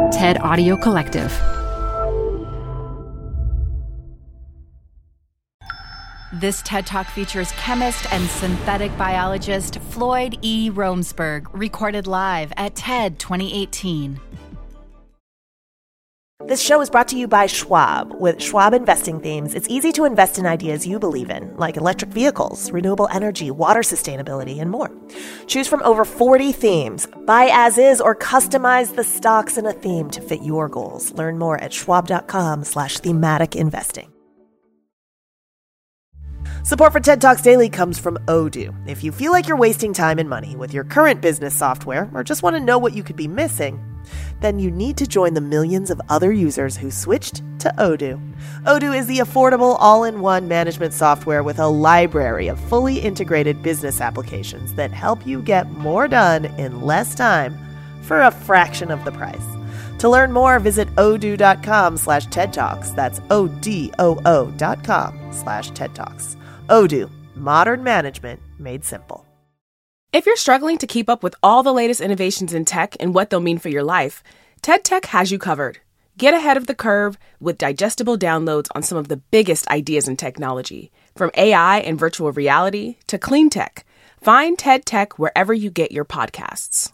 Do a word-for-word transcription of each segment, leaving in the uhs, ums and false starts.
TED Audio Collective. This TED Talk features chemist and synthetic biologist Floyd E. Romsberg, recorded live at TED twenty eighteen. This show is brought to you by Schwab. With Schwab Investing Themes, it's easy to invest in ideas you believe in, like electric vehicles, renewable energy, water sustainability, and more. Choose from over forty themes. Buy as is or customize the stocks in a theme to fit your goals. Learn more at schwab.com slash thematic investing. Support for TED Talks Daily comes from Odoo. If you feel like you're wasting time and money with your current business software or just want to know what you could be missing, then you need to join the millions of other users who switched to Odoo. Odoo is the affordable all-in-one management software with a library of fully integrated business applications that help you get more done in less time for a fraction of the price. To learn more, visit odoo.com slash TED Talks. That's O-D-O-O dot com slash TED Talks. Odoo, modern management made simple. If you're struggling to keep up with all the latest innovations in tech and what they'll mean for your life, TED Tech has you covered. Get ahead of the curve with digestible downloads on some of the biggest ideas in technology, from A I and virtual reality to clean tech. Find TED Tech wherever you get your podcasts.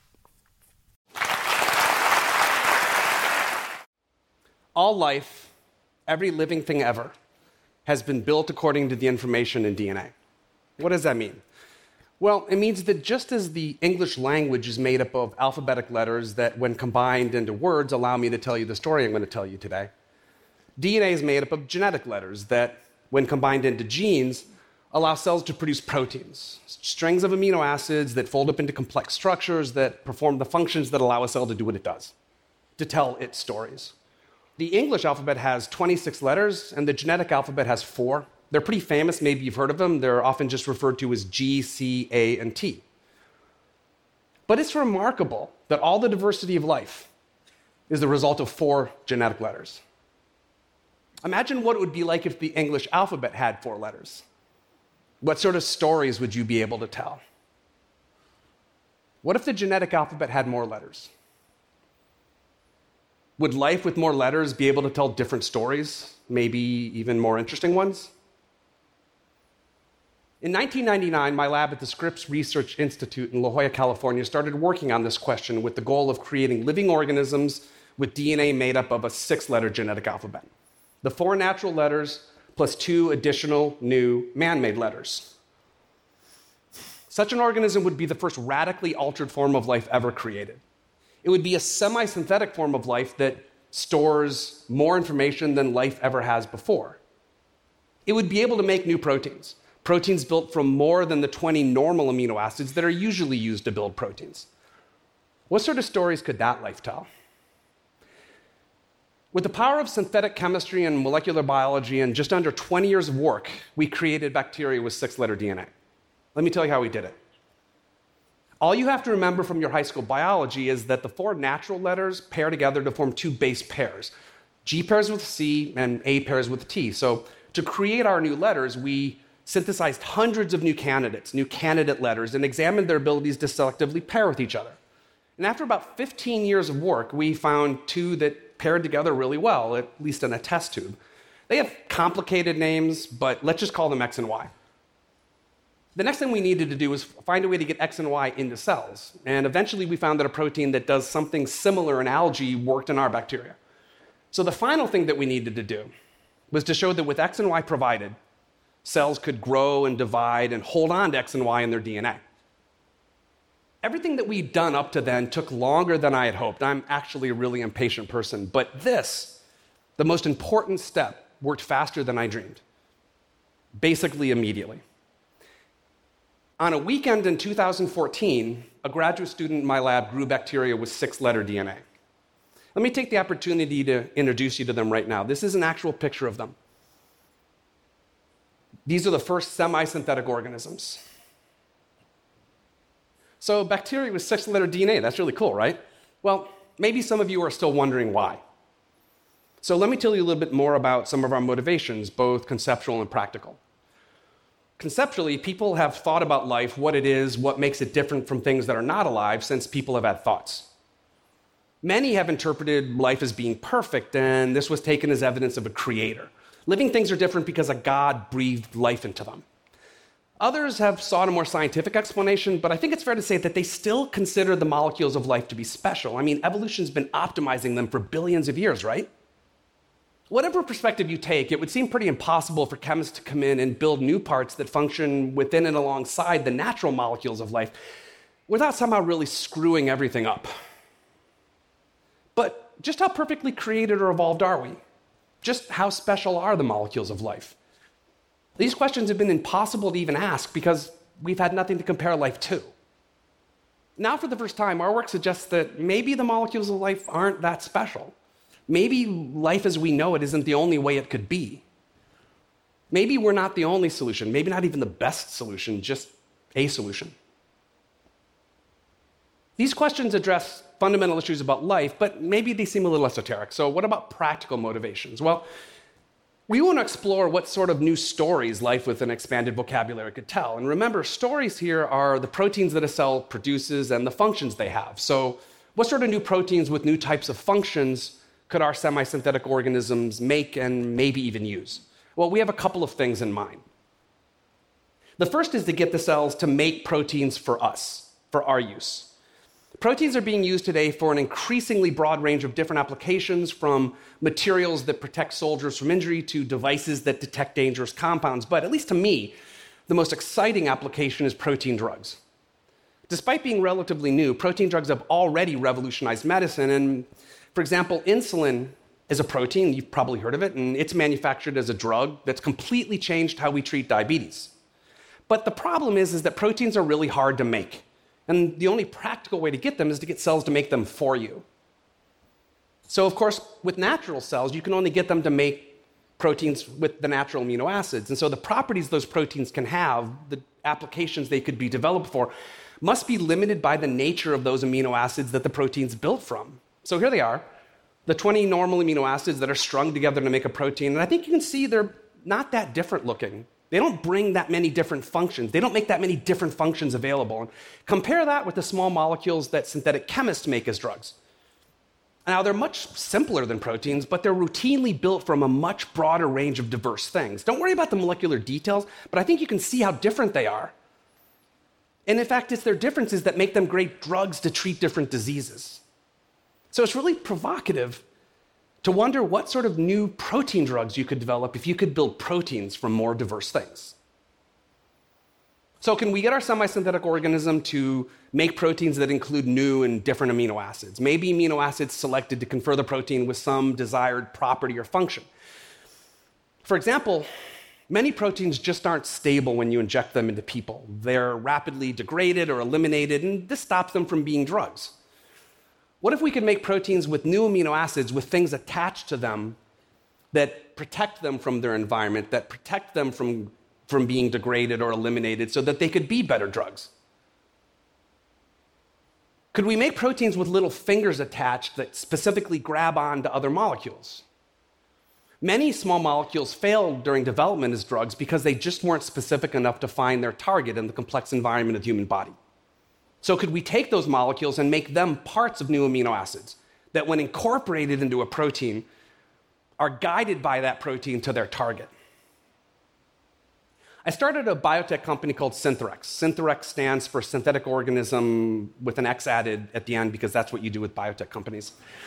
All life, every living thing ever, has been built according to the information in D N A. What does that mean? Well, it means that just as the English language is made up of alphabetic letters that, when combined into words, allow me to tell you the story I'm going to tell you today, D N A is made up of genetic letters that, when combined into genes, allow cells to produce proteins, strings of amino acids that fold up into complex structures that perform the functions that allow a cell to do what it does, to tell its stories. The English alphabet has twenty-six letters, and the genetic alphabet has four. They're pretty famous, maybe you've heard of them. They're often just referred to as G, C, A, and T. But it's remarkable that all the diversity of life is the result of four genetic letters. Imagine what it would be like if the English alphabet had four letters. What sort of stories would you be able to tell? What if the genetic alphabet had more letters? Would life with more letters be able to tell different stories, maybe even more interesting ones? In nineteen ninety-nine, my lab at the Scripps Research Institute in La Jolla, California, started working on this question with the goal of creating living organisms with D N A made up of a six-letter genetic alphabet. The four natural letters plus two additional new man-made letters. Such an organism would be the first radically altered form of life ever created. It would be a semi-synthetic form of life that stores more information than life ever has before. It would be able to make new proteins, proteins built from more than the twenty normal amino acids that are usually used to build proteins. What sort of stories could that life tell? With the power of synthetic chemistry and molecular biology and just under twenty years of work, we created bacteria with six-letter D N A. Let me tell you how we did it. All you have to remember from your high school biology is that the four natural letters pair together to form two base pairs. G pairs with C and A pairs with T. So to create our new letters, we synthesized hundreds of new candidates, new candidate letters, and examined their abilities to selectively pair with each other. And after about fifteen years of work, we found two that paired together really well, at least in a test tube. They have complicated names, but let's just call them X and Y. The next thing we needed to do was find a way to get X and Y into cells. And eventually we found that a protein that does something similar in algae worked in our bacteria. So the final thing that we needed to do was to show that with X and Y provided, cells could grow and divide and hold on to X and Y in their D N A. Everything that we'd done up to then took longer than I had hoped. I'm actually a really impatient person. But this, the most important step, worked faster than I dreamed. Basically immediately. On a weekend in two thousand fourteen, a graduate student in my lab grew bacteria with six-letter D N A. Let me take the opportunity to introduce you to them right now. This is an actual picture of them. These are the first semi-synthetic organisms. So bacteria with six-letter D N A, that's really cool, right? Well, maybe some of you are still wondering why. So let me tell you a little bit more about some of our motivations, both conceptual and practical. Conceptually, people have thought about life, what it is, what makes it different from things that are not alive, since people have had thoughts. Many have interpreted life as being perfect, and this was taken as evidence of a creator. Living things are different because a God breathed life into them. Others have sought a more scientific explanation, but I think it's fair to say that they still consider the molecules of life to be special. I mean, evolution's been optimizing them for billions of years, right? Whatever perspective you take, it would seem pretty impossible for chemists to come in and build new parts that function within and alongside the natural molecules of life without somehow really screwing everything up. But just how perfectly created or evolved are we? Just how special are the molecules of life? These questions have been impossible to even ask because we've had nothing to compare life to. Now, for the first time, our work suggests that maybe the molecules of life aren't that special. Maybe life as we know it isn't the only way it could be. Maybe we're not the only solution, maybe not even the best solution, just a solution. These questions address fundamental issues about life, but maybe they seem a little esoteric. So what about practical motivations? Well, we want to explore what sort of new stories life with an expanded vocabulary could tell. And remember, stories here are the proteins that a cell produces and the functions they have. So what sort of new proteins with new types of functions could our semi-synthetic organisms make and maybe even use? Well, we have a couple of things in mind. The first is to get the cells to make proteins for us, for our use. Proteins are being used today for an increasingly broad range of different applications, from materials that protect soldiers from injury to devices that detect dangerous compounds. But at least to me, the most exciting application is protein drugs. Despite being relatively new, protein drugs have already revolutionized medicine. And for example, insulin is a protein, you've probably heard of it, and it's manufactured as a drug that's completely changed how we treat diabetes. But the problem is, is that proteins are really hard to make. And the only practical way to get them is to get cells to make them for you. So, of course, with natural cells, you can only get them to make proteins with the natural amino acids. And so the properties those proteins can have, the applications they could be developed for, must be limited by the nature of those amino acids that the protein's built from. So here they are, the twenty normal amino acids that are strung together to make a protein. And I think you can see they're not that different looking. They don't bring that many different functions. They don't make that many different functions available. And compare that with the small molecules that synthetic chemists make as drugs. Now, they're much simpler than proteins, but they're routinely built from a much broader range of diverse things. Don't worry about the molecular details, but I think you can see how different they are. And in fact, it's their differences that make them great drugs to treat different diseases. So it's really provocative to wonder what sort of new protein drugs you could develop if you could build proteins from more diverse things. So can we get our semi-synthetic organism to make proteins that include new and different amino acids? Maybe amino acids selected to confer the protein with some desired property or function. For example, many proteins just aren't stable when you inject them into people. They're rapidly degraded or eliminated, and this stops them from being drugs. What if we could make proteins with new amino acids with things attached to them that protect them from their environment, that protect them from, from being degraded or eliminated so that they could be better drugs? Could we make proteins with little fingers attached that specifically grab on to other molecules? Many small molecules failed during development as drugs because they just weren't specific enough to find their target in the complex environment of the human body. So could we take those molecules and make them parts of new amino acids that, when incorporated into a protein, are guided by that protein to their target? I started a biotech company called Syntherex. Syntherex stands for synthetic organism with an X added at the end because that's what you do with biotech companies.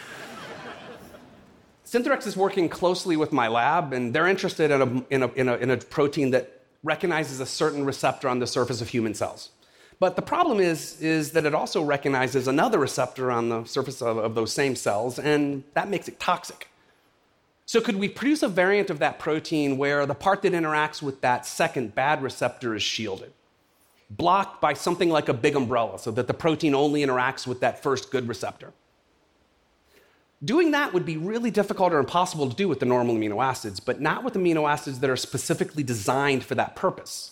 Syntherex is working closely with my lab, and they're interested in a, in, a, in, a, in a protein that recognizes a certain receptor on the surface of human cells. But the problem is, is that it also recognizes another receptor on the surface of, of those same cells, and that makes it toxic. So could we produce a variant of that protein where the part that interacts with that second bad receptor is shielded, blocked by something like a big umbrella so that the protein only interacts with that first good receptor? Doing that would be really difficult or impossible to do with the normal amino acids, but not with amino acids that are specifically designed for that purpose.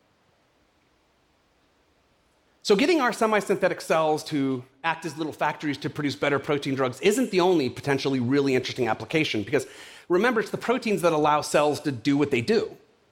So getting our semi-synthetic cells to act as little factories to produce better protein drugs isn't the only potentially really interesting application, because remember, it's the proteins that allow cells to do what they do.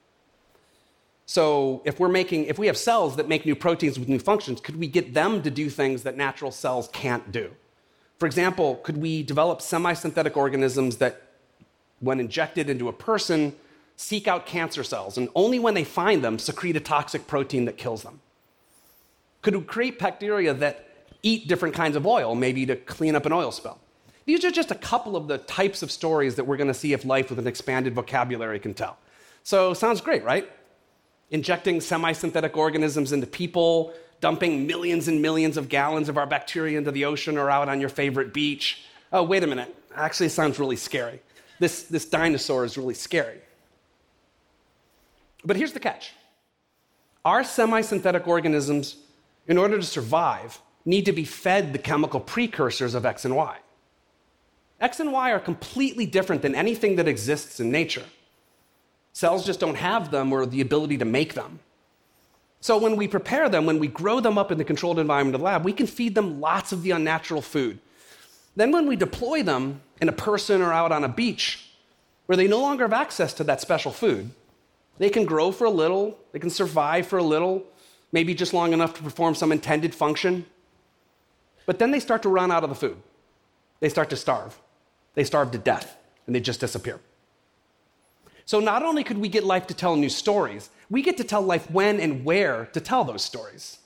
So if we're making, if we have cells that make new proteins with new functions, could we get them to do things that natural cells can't do? For example, could we develop semi-synthetic organisms that, when injected into a person, seek out cancer cells, and only when they find them, secrete a toxic protein that kills them? Could we create bacteria that eat different kinds of oil, maybe to clean up an oil spill? These are just a couple of the types of stories that we're going to see if life with an expanded vocabulary can tell. So, sounds great, right? Injecting semi-synthetic organisms into people, dumping millions and millions of gallons of our bacteria into the ocean or out on your favorite beach. Oh, wait a minute. Actually, it sounds really scary. This, this dinosaur is really scary. But here's the catch. Our semi-synthetic organisms, in order to survive, need to be fed the chemical precursors of X and Y. X and Y are completely different than anything that exists in nature. Cells just don't have them or the ability to make them. So when we prepare them, when we grow them up in the controlled environment of the lab, we can feed them lots of the unnatural food. Then when we deploy them in a person or out on a beach, where they no longer have access to that special food, they can grow for a little, they can survive for a little, maybe just long enough to perform some intended function. But then they start to run out of the food. They start to starve. They starve to death, and they just disappear. So not only could we get life to tell new stories, we get to tell life when and where to tell those stories.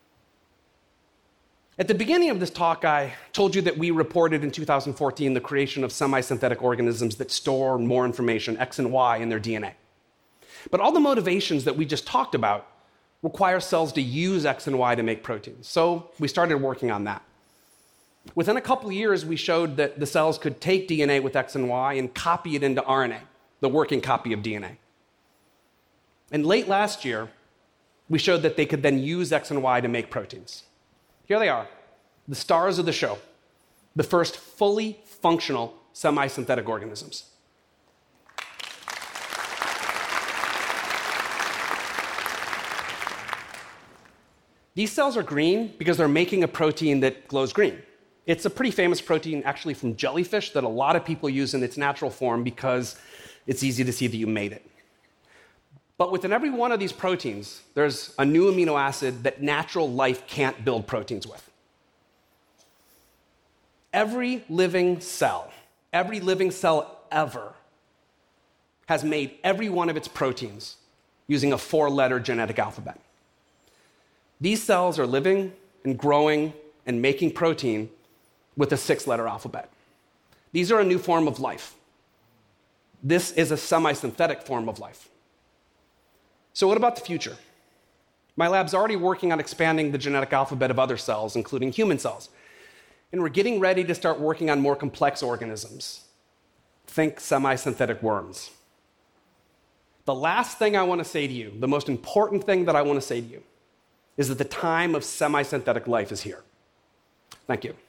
At the beginning of this talk, I told you that we reported in two thousand fourteen the creation of semi-synthetic organisms that store more information, X and Y, in their D N A. But all the motivations that we just talked about require cells to use X and Y to make proteins. So we started working on that. Within a couple of years, we showed that the cells could take D N A with X and Y and copy it into R N A, the working copy of D N A. And late last year, we showed that they could then use X and Y to make proteins. Here they are, the stars of the show, the first fully functional semi-synthetic organisms. These cells are green because they're making a protein that glows green. It's a pretty famous protein actually from jellyfish that a lot of people use in its natural form because it's easy to see that you made it. But within every one of these proteins, there's a new amino acid that natural life can't build proteins with. Every living cell, every living cell ever, has made every one of its proteins using a four-letter genetic alphabet. These cells are living and growing and making protein with a six-letter alphabet. These are a new form of life. This is a semi-synthetic form of life. So what about the future? My lab's already working on expanding the genetic alphabet of other cells, including human cells. And we're getting ready to start working on more complex organisms. Think semi-synthetic worms. The last thing I want to say to you, the most important thing that I want to say to you, is that the time of semi-synthetic life is here. Thank you.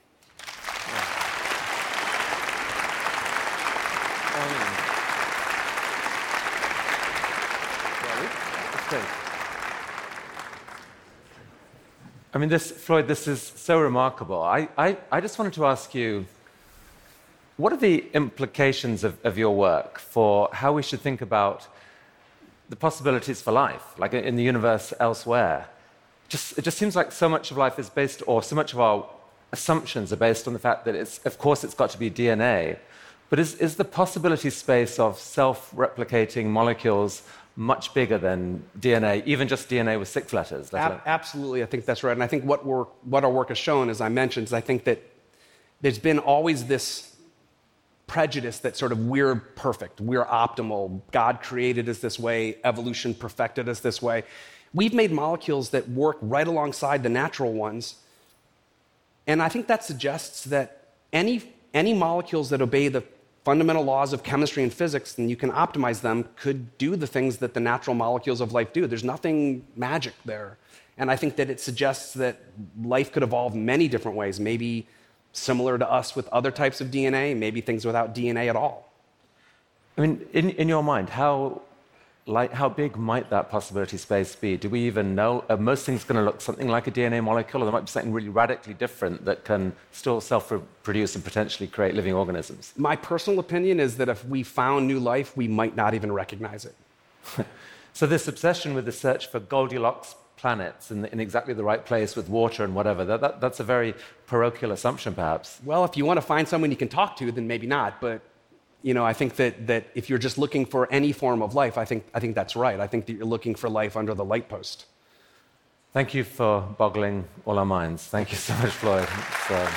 I mean, this, Floyd, this is so remarkable. I, I, I just wanted to ask you, what are the implications of, of your work for how we should think about the possibilities for life, like in the universe elsewhere? Just, it just seems like so much of life is based, or so much of our assumptions are based on the fact that it's, of course, it's got to be D N A. But is, is the possibility space of self-replicating molecules much bigger than D N A, even just D N A with six letters? Ab- absolutely, I think that's right. And I think what, we're, what our work has shown, as I mentioned, is I think that there's been always this prejudice that sort of we're perfect, we're optimal, God created us this way, evolution perfected us this way. We've made molecules that work right alongside the natural ones. And I think that suggests that any, any molecules that obey the fundamental laws of chemistry and physics, and you can optimize them, could do the things that the natural molecules of life do. There's nothing magic there. And I think that it suggests that life could evolve many different ways, maybe similar to us with other types of D N A, maybe things without D N A at all. I mean, in, in your mind, how, like, how big might that possibility space be? Do we even know? Are most things going to look something like a D N A molecule, or there might be something really radically different that can still self-reproduce and potentially create living organisms? My personal opinion is that if we found new life, we might not even recognize it. So this obsession with the search for Goldilocks planets in, in exactly the right place with water and whatever. That, that, that's a very parochial assumption, perhaps. Well, if you want to find someone you can talk to, then maybe not. But you know, I think that, that if you're just looking for any form of life, I think, I think that's right. I think that you're looking for life under the light post. Thank you for boggling all our minds. Thank you so much, Floyd. It's, uh,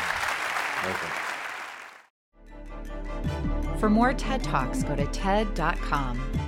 amazing. For more TED Talks, go to T E D dot com.